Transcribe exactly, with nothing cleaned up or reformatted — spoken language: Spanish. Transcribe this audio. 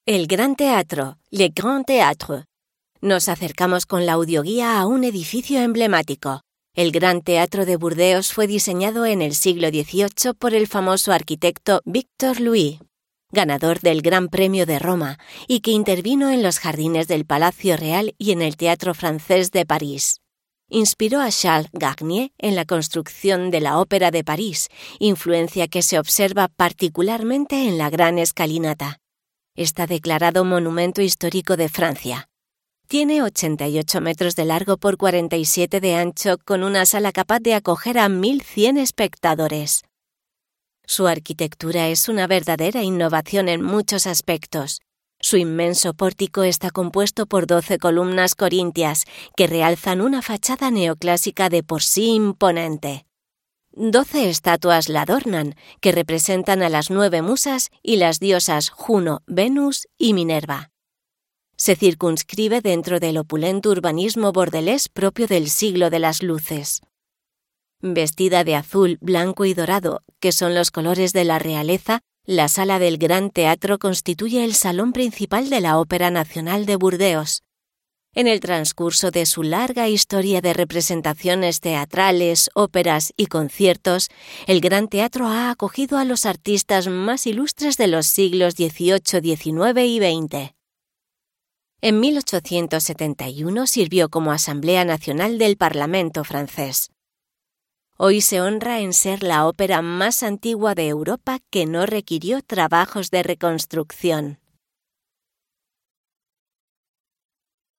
El Gran Teatro, Le Grand Théâtre. Nos acercamos con la audioguía a un edificio emblemático. El Gran Teatro de Burdeos fue diseñado en el siglo dieciocho por el famoso arquitecto Victor Louis, ganador del Gran Premio de Roma, y que intervino en los jardines del Palacio Real y en el Teatro Francés de París. Inspiró a Charles Garnier en la construcción de la Ópera de París, influencia que se observa particularmente en la Gran Escalinata. Está declarado Monumento Histórico de Francia. Tiene ochenta y ocho metros de largo por cuarenta y siete de ancho, con una sala capaz de acoger a mil cien espectadores. Su arquitectura es una verdadera innovación en muchos aspectos. Su inmenso pórtico está compuesto por doce columnas corintias que realzan una fachada neoclásica de por sí imponente. Doce estatuas la adornan, que representan a las nueve musas y las diosas Juno, Venus y Minerva. Se circunscribe dentro del opulento urbanismo bordelés propio del siglo de las luces. Vestida de azul, blanco y dorado, que son los colores de la realeza, la sala del Gran Teatro constituye el salón principal de la Ópera Nacional de Burdeos. En el transcurso de su larga historia de representaciones teatrales, óperas y conciertos, el Gran Teatro ha acogido a los artistas más ilustres de los siglos dieciocho, diecinueve y veinte. En mil ochocientos setenta y uno sirvió como Asamblea Nacional del Parlamento francés. Hoy se honra en ser la ópera más antigua de Europa que no requirió trabajos de reconstrucción.